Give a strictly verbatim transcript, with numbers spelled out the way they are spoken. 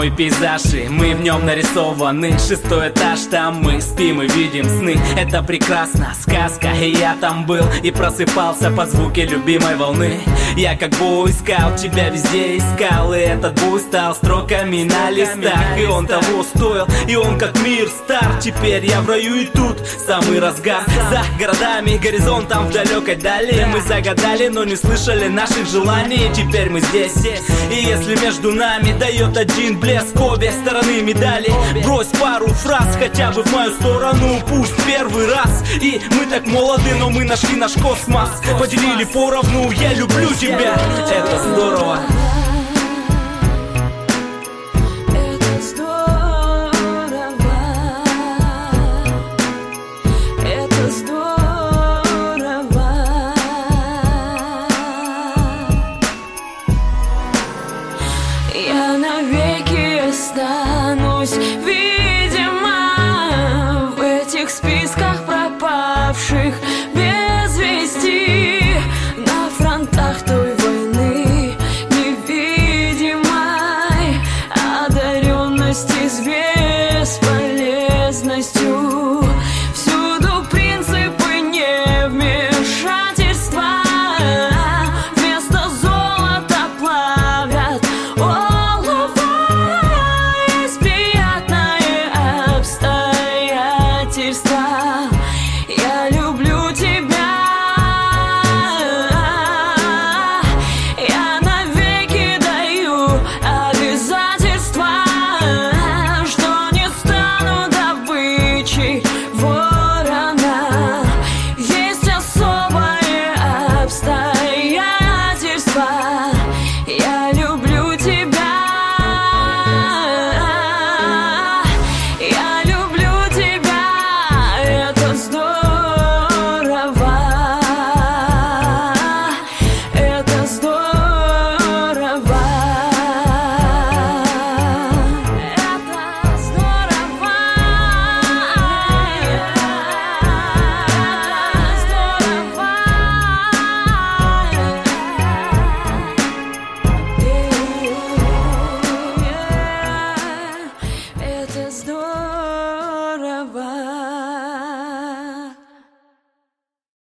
мой пейзаж, и мы в нем нарисованы. Шестой этаж, там мы спим и видим сны. Это прекрасно, сказка, и я там был и просыпался под звуки любимой волны. Я как бы искал, тебя везде искал, и этот буй стал строками на листах. И он того стоил, и он как мир стар. Теперь я в раю, и тут самый разгар. За городами, горизонтом в далекой дали мы загадали, но не слышали наших желаний. Теперь мы здесь, и если между нами дает один блеск обе стороны медали, брось пару фраз хотя бы в мою сторону, пусть первый раз. И мы так молоды, но мы нашли наш космос, поделили поровну. Я люблю тебя, это здорово.